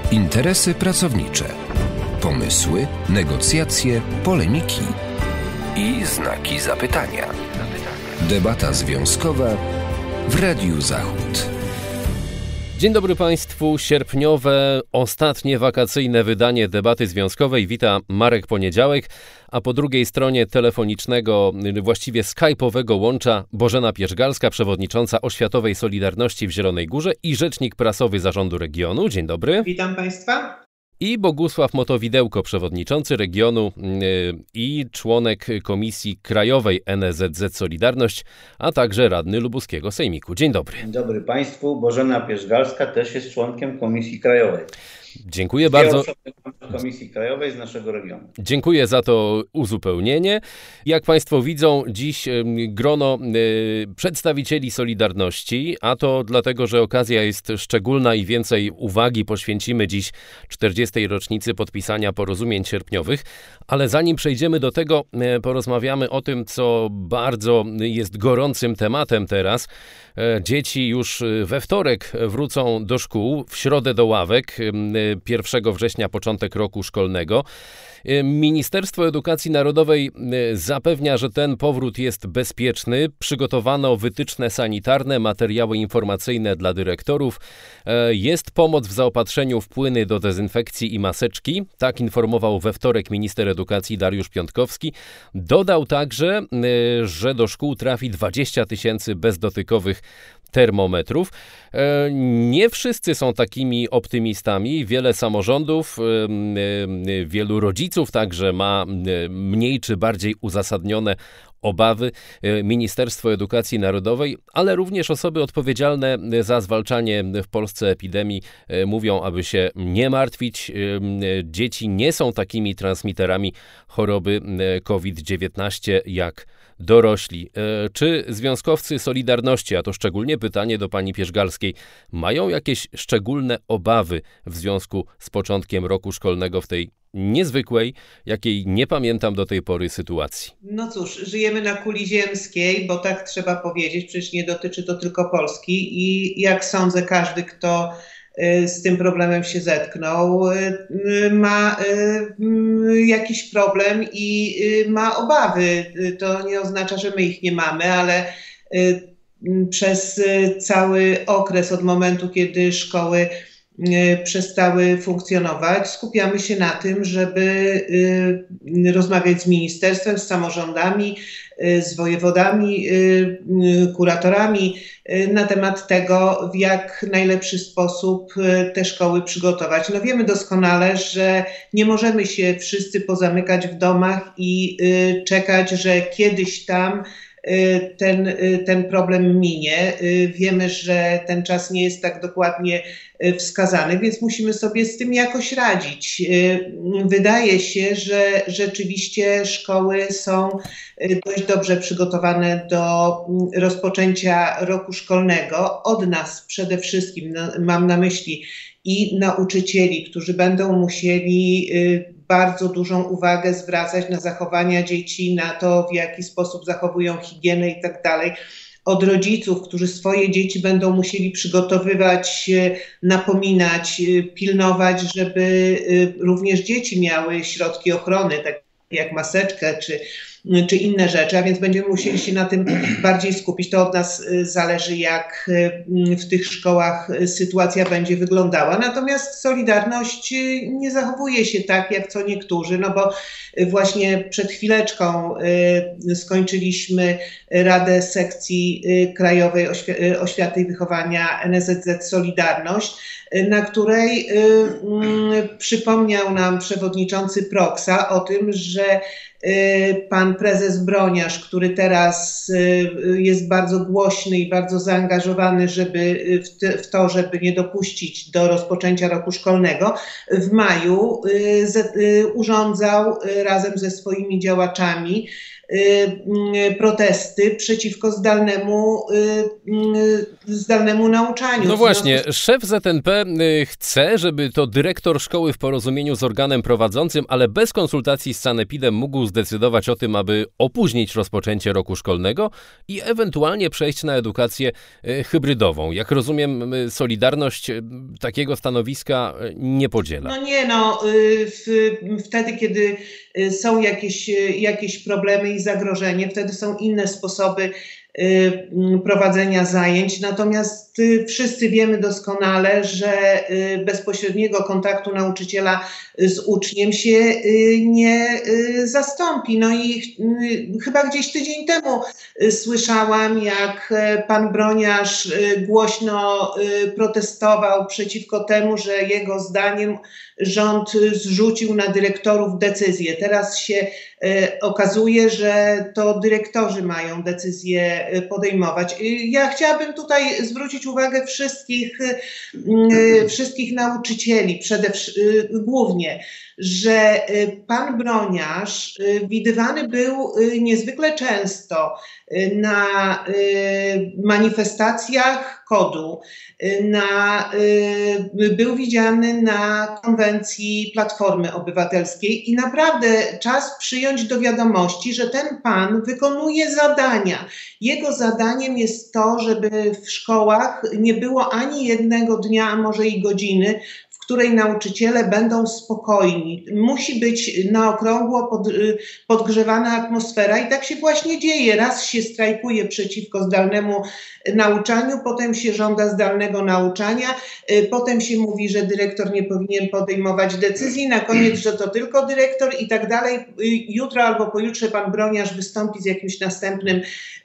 Interesy pracownicze, pomysły, negocjacje, polemiki i znaki zapytania. Debata związkowa w Radiu Zachód. Dzień dobry Państwu. Sierpniowe, ostatnie wakacyjne wydanie Debaty Związkowej. Wita Marek Poniedziałek, a po drugiej stronie telefonicznego, właściwie skype'owego łącza Bożena Pierzgalska, przewodnicząca Oświatowej Solidarności w Zielonej Górze i rzecznik prasowy Zarządu Regionu. Dzień dobry. Witam Państwa. I Bogusław Motowidełko, przewodniczący regionu i członek Komisji Krajowej NSZZ Solidarność, a także radny lubuskiego sejmiku. Dzień dobry. Dzień dobry Państwu. Bożena Pierzgalska też jest członkiem Komisji Krajowej. Dziękuję bardzo. Komisji Krajowej z naszego regionu. Dziękuję za to uzupełnienie. Jak Państwo widzą, dziś grono przedstawicieli Solidarności, a to dlatego, że okazja jest szczególna i więcej uwagi poświęcimy dziś 40. rocznicy podpisania porozumień sierpniowych. Ale zanim przejdziemy do tego, porozmawiamy o tym, co bardzo jest gorącym tematem teraz. Dzieci już we wtorek wrócą do szkół, w środę do ławek, 1 września początek roku szkolnego. Ministerstwo Edukacji Narodowej zapewnia, że ten powrót jest bezpieczny. Przygotowano wytyczne sanitarne, materiały informacyjne dla dyrektorów. Jest pomoc w zaopatrzeniu w płyny do dezynfekcji i maseczki. Tak informował we wtorek minister edukacji Dariusz Piontkowski. Dodał także, że do szkół trafi 20 000 bezdotykowych termometrów. Nie wszyscy są takimi optymistami. Wiele samorządów, wielu rodziców także ma mniej czy bardziej uzasadnione obawy. Ministerstwo Edukacji Narodowej, ale również osoby odpowiedzialne za zwalczanie w Polsce epidemii mówią, aby się nie martwić. Dzieci nie są takimi transmiterami choroby COVID-19 jak dorośli. Czy związkowcy Solidarności, a to szczególnie pytanie do pani Pierzgalskiej, mają jakieś szczególne obawy w związku z początkiem roku szkolnego w tej niezwykłej, jakiej nie pamiętam do tej pory sytuacji? No cóż, żyjemy na kuli ziemskiej, bo tak trzeba powiedzieć, przecież nie dotyczy to tylko Polski i jak sądzę, każdy, kto z tym problemem się zetknął, ma jakiś problem i ma obawy. To nie oznacza, że my ich nie mamy, ale przez cały okres od momentu, kiedy szkoły przestały funkcjonować, skupiamy się na tym, żeby rozmawiać z ministerstwem, z samorządami, z wojewodami, kuratorami na temat tego, w jak najlepszy sposób te szkoły przygotować. No wiemy doskonale, że nie możemy się wszyscy pozamykać w domach i czekać, że kiedyś tam ten problem minie. Wiemy, że ten czas nie jest tak dokładnie wskazany, więc musimy sobie z tym jakoś radzić. Wydaje się, że rzeczywiście szkoły są dość dobrze przygotowane do rozpoczęcia roku szkolnego. Od nas przede wszystkim, mam na myśli i nauczycieli, którzy będą musieli bardzo dużą uwagę zwracać na zachowania dzieci, na to, w jaki sposób zachowują higienę i tak dalej. Od rodziców, którzy swoje dzieci będą musieli przygotowywać, napominać, pilnować, żeby również dzieci miały środki ochrony, tak jak maseczkę czy inne rzeczy, a więc będziemy musieli się na tym bardziej skupić. To od nas zależy, jak w tych szkołach sytuacja będzie wyglądała. Natomiast Solidarność nie zachowuje się tak, jak co niektórzy, no bo właśnie przed chwileczką skończyliśmy Radę Sekcji Krajowej Oświaty i Wychowania NSZZ Solidarność, na której przypomniał nam przewodniczący Proksa o tym, że pan prezes Broniarz, który teraz jest bardzo głośny i bardzo zaangażowany w to, żeby nie dopuścić do rozpoczęcia roku szkolnego, w maju urządzał razem ze swoimi działaczami protesty przeciwko zdalnemu nauczaniu. No właśnie, szef ZNP chce, żeby to dyrektor szkoły w porozumieniu z organem prowadzącym, ale bez konsultacji z sanepidem mógł zdecydować o tym, aby opóźnić rozpoczęcie roku szkolnego i ewentualnie przejść na edukację hybrydową. Jak rozumiem, Solidarność takiego stanowiska nie podziela. No nie, wtedy, kiedy są jakieś problemy i zagrożenie, wtedy są inne sposoby prowadzenia zajęć. Natomiast wszyscy wiemy doskonale, że bezpośredniego kontaktu nauczyciela z uczniem się nie zastąpi. No i chyba gdzieś tydzień temu słyszałam, jak pan Broniarz głośno protestował przeciwko temu, że jego zdaniem rząd zrzucił na dyrektorów decyzję. Teraz się okazuje, że to dyrektorzy mają decyzje podejmować. Ja chciałabym tutaj zwrócić uwagę wszystkich nauczycieli, głównie, że pan Broniarz widywany był niezwykle często na manifestacjach KOD-u, był widziany na konwencji Platformy Obywatelskiej i naprawdę czas przyjąć do wiadomości, że ten pan wykonuje zadania. Jego zadaniem jest to, żeby w szkołach nie było ani jednego dnia, a może i godziny, w której nauczyciele będą spokojni. Musi być na okrągło podgrzewana atmosfera i tak się właśnie dzieje. Raz się strajkuje przeciwko zdalnemu nauczaniu, potem się żąda zdalnego nauczania, potem się mówi, że dyrektor nie powinien podejmować decyzji, na koniec, że to tylko dyrektor i tak dalej. Jutro albo pojutrze pan Broniarz wystąpi z jakimś następnym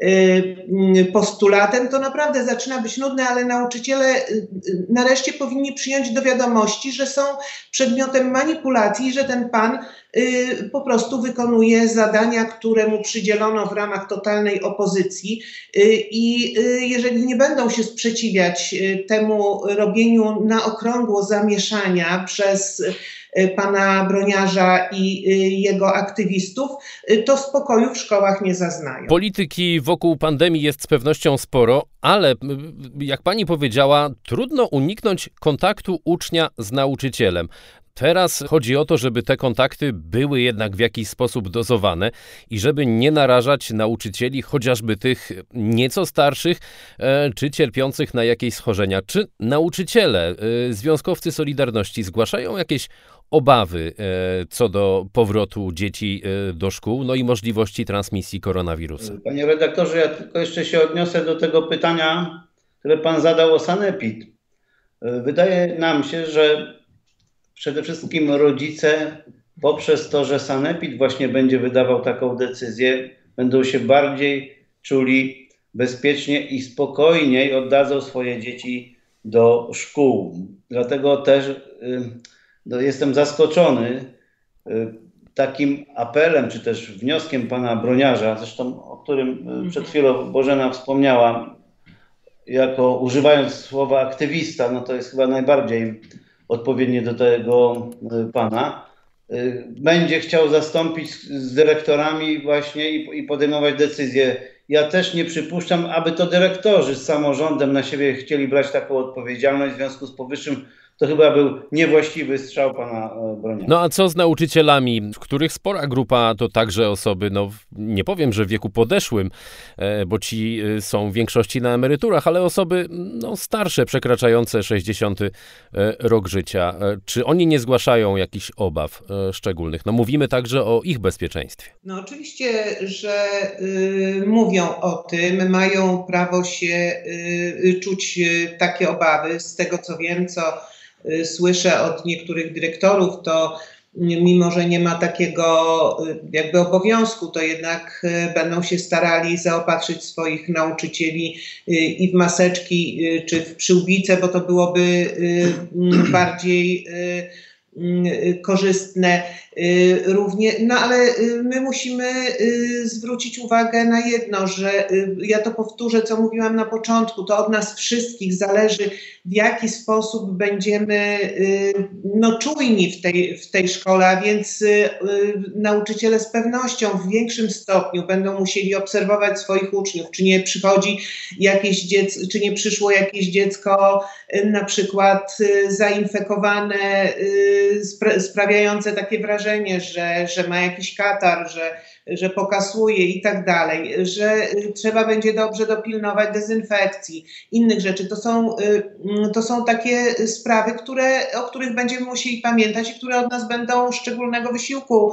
postulatem. To naprawdę zaczyna być nudne, ale nauczyciele nareszcie powinni przyjąć do wiadomości, że są przedmiotem manipulacji, że ten pan po prostu wykonuje zadania, które mu przydzielono w ramach totalnej opozycji i jeżeli nie będą się sprzeciwiać temu robieniu na okrągło zamieszania przez pana Broniarza i jego aktywistów, to spokoju w szkołach nie zaznają. Polityki wokół pandemii jest z pewnością sporo, ale jak pani powiedziała, trudno uniknąć kontaktu ucznia z nauczycielem. Teraz chodzi o to, żeby te kontakty były jednak w jakiś sposób dozowane i żeby nie narażać nauczycieli, chociażby tych nieco starszych czy cierpiących na jakieś schorzenia. Czy nauczyciele, związkowcy Solidarności zgłaszają jakieś obawy co do powrotu dzieci do szkół, no i możliwości transmisji koronawirusa? Panie redaktorze, ja tylko jeszcze się odniosę do tego pytania, które pan zadał o sanepid. Wydaje nam się, że przede wszystkim rodzice poprzez to, że sanepid właśnie będzie wydawał taką decyzję, będą się bardziej czuli bezpiecznie i spokojniej oddadzą swoje dzieci do szkół. Dlatego też jestem zaskoczony takim apelem, czy też wnioskiem pana Broniarza, zresztą o którym przed chwilą Bożena wspomniała, używając słowa aktywista, no to jest chyba najbardziej odpowiednie do tego pana, będzie chciał zastąpić z dyrektorami właśnie i podejmować decyzje. Ja też nie przypuszczam, aby to dyrektorzy z samorządem na siebie chcieli brać taką odpowiedzialność. W związku z powyższym to chyba był niewłaściwy strzał pana Broniarza. No a co z nauczycielami, w których spora grupa to także osoby, no nie powiem, że w wieku podeszłym, bo ci są w większości na emeryturach, ale osoby starsze, przekraczające 60 rok życia. Czy oni nie zgłaszają jakichś obaw szczególnych? No mówimy także o ich bezpieczeństwie. No oczywiście, że mówią o tym, mają prawo się czuć takie obawy. Z tego co wiem, co słyszę od niektórych dyrektorów, to mimo, że nie ma takiego jakby obowiązku, to jednak będą się starali zaopatrzyć swoich nauczycieli i w maseczki, czy w przyłbice, bo to byłoby bardziej korzystne równie, ale my musimy zwrócić uwagę na jedno, że ja to powtórzę, co mówiłam na początku, to od nas wszystkich zależy, w jaki sposób będziemy czujni w tej szkole, a więc nauczyciele z pewnością w większym stopniu będą musieli obserwować swoich uczniów, czy nie czy nie przyszło jakieś dziecko na przykład zainfekowane, sprawiające takie wrażenie, że ma jakiś katar, że pokasuje i tak dalej, że trzeba będzie dobrze dopilnować dezynfekcji, innych rzeczy. To są takie sprawy, o których będziemy musieli pamiętać i które od nas będą szczególnego wysiłku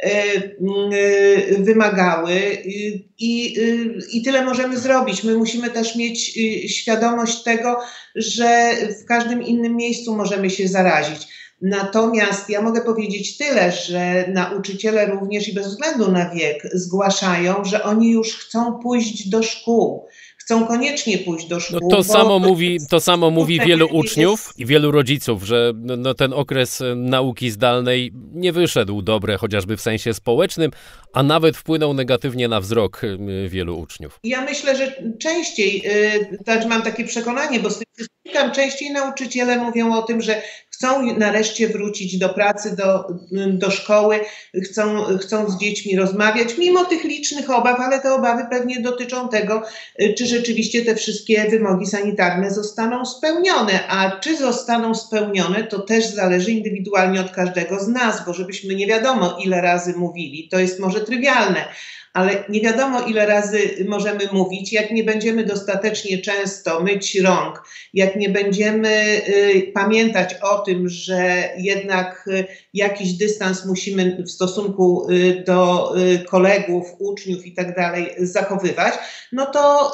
wymagały i tyle możemy zrobić. My musimy też mieć świadomość tego, że w każdym innym miejscu możemy się zarazić. Natomiast ja mogę powiedzieć tyle, że nauczyciele również i bez względu na wiek zgłaszają, że oni już chcą pójść do szkół. Chcą koniecznie pójść do szkół. To samo mówi wielu uczniów i wielu rodziców, że ten okres nauki zdalnej nie wyszedł dobre, chociażby w sensie społecznym, a nawet wpłynął negatywnie na wzrok wielu uczniów. Ja myślę, że częściej, mam takie przekonanie, bo z tym się spotykam, częściej nauczyciele mówią o tym, że chcą nareszcie wrócić do pracy, do szkoły, chcą z dziećmi rozmawiać, mimo tych licznych obaw, ale te obawy pewnie dotyczą tego, czy rzeczywiście te wszystkie wymogi sanitarne zostaną spełnione. A czy zostaną spełnione, to też zależy indywidualnie od każdego z nas, bo żebyśmy nie wiadomo ile razy mówili, to jest może trywialne, ale nie wiadomo ile razy możemy mówić, jak nie będziemy dostatecznie często myć rąk, jak nie będziemy pamiętać o tym, że jednak jakiś dystans musimy w stosunku do kolegów, uczniów i tak dalej zachowywać, no to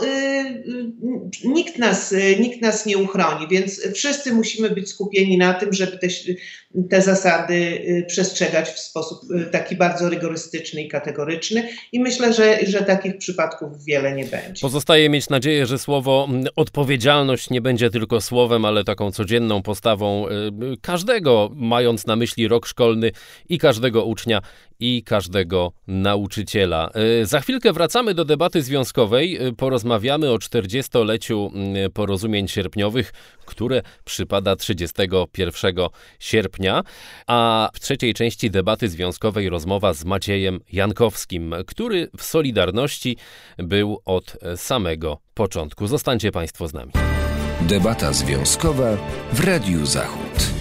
nikt nas nie uchroni, więc wszyscy musimy być skupieni na tym, żeby te zasady przestrzegać w sposób taki bardzo rygorystyczny i kategoryczny i myślę, że takich przypadków wiele nie będzie. Pozostaje mieć nadzieję, że słowo odpowiedzialność nie będzie tylko słowem, ale taką codzienną postawą każdego, mając na myśli rok szkolny i każdego ucznia i każdego nauczyciela. Za chwilkę wracamy do debaty związkowej. Porozmawiamy o 40-leciu porozumień sierpniowych, które przypada 31 sierpnia. A w trzeciej części debaty związkowej rozmowa z Maciejem Jankowskim, który w Solidarności był od samego początku. Zostańcie Państwo z nami. Debata związkowa w Radiu Zachód.